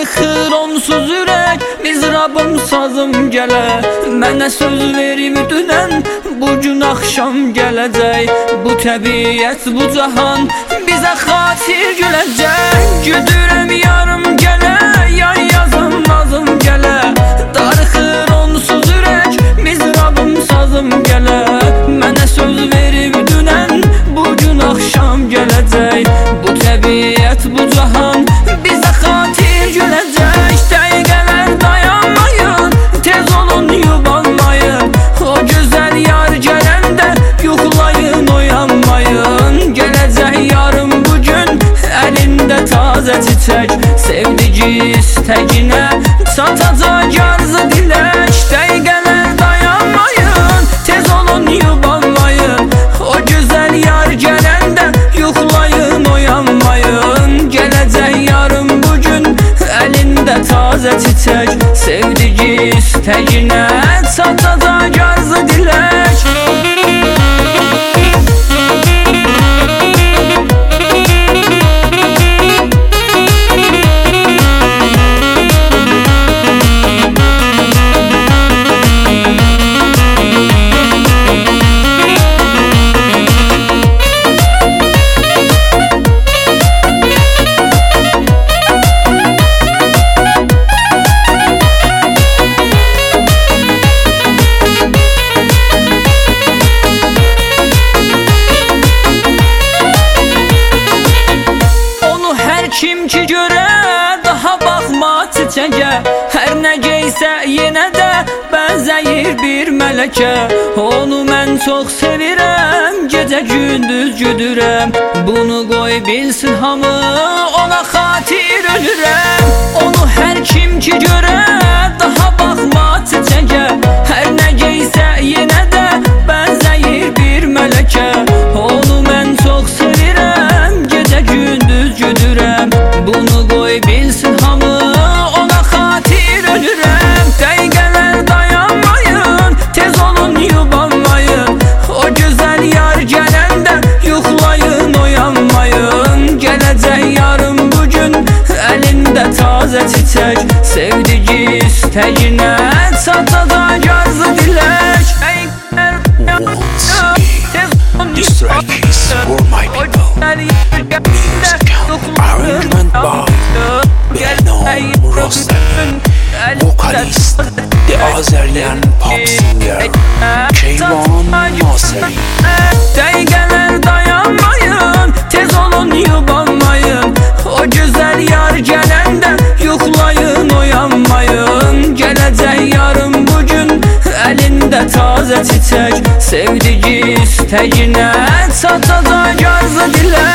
Darıxır onsuz ürək, mizrabım sazım gələ. Mənə söz verib dünən, bugün axşam gələcək. Bu təbiət, bu cahan bizə xatir güləcək. Güdürəm yarım gələ, yay yazım nazım gələ. Darıxır onsuz ürək, mizrabım sazım gələ. Mənə söz verib dünən, bugün axşam gələcək. Bu təbiət, bu cahan bizə xatir güləcək. Dəqiqələr dayanmayın, tez olun yubanmayın. O gözəl yar gələndə yuxulayın, oyanmayın. Gələcək yarım bugün, əlində tazə çiçək. Sevdici istəginə çatacaq arzu dilək. Dəqiqələr dayanmayın, tez olun yubanmayın. O gözəl yar gələndə yuxulayın, oyanmayın. Gələcək yarım bugün, əlində tazə çiçək. Sevdici istəginə çatacaq arzu dilək. Kim ki görə daha baxma çiçəyə. Hər nə geysə yenə də bənzəyir bir mələkə. Onu mən çox sevirəm, gecə gündüz güdürəm. Bunu qoy bilsin hamı, ona xatir ölürəm. Onu hər kim ki görə daha baxma çiçəyə. Hər nə geysə yenə də bənzəyir bir mələkə. Onu mən çox sevirəm, gecə gündüz güdürəm. Bunu qoy bilsin hamı, ona xatir ölürəm. Dəqiqələr dayanmayın, tez olun yubanmayın. O gözəl yar gələndə yuxulayın, oyanmayın. Gələcək yarım bugün, əlində tazə çiçək. Sevdici istəginə çatacaq arzu dilək. This track is for my people. Music arrangement by Behnam Rostem. Vocalist, the Azerbaycan pop singer Keyvan Naseri. Dəqiqələr dayanmayın, tez olun yubanmayın. O gözəl yar gələndə yuxulayın, oyanmayın. Gələcək yarım bugün, əlində tazə çiçək. Sevdici istəginə çatacaq arzu dilək.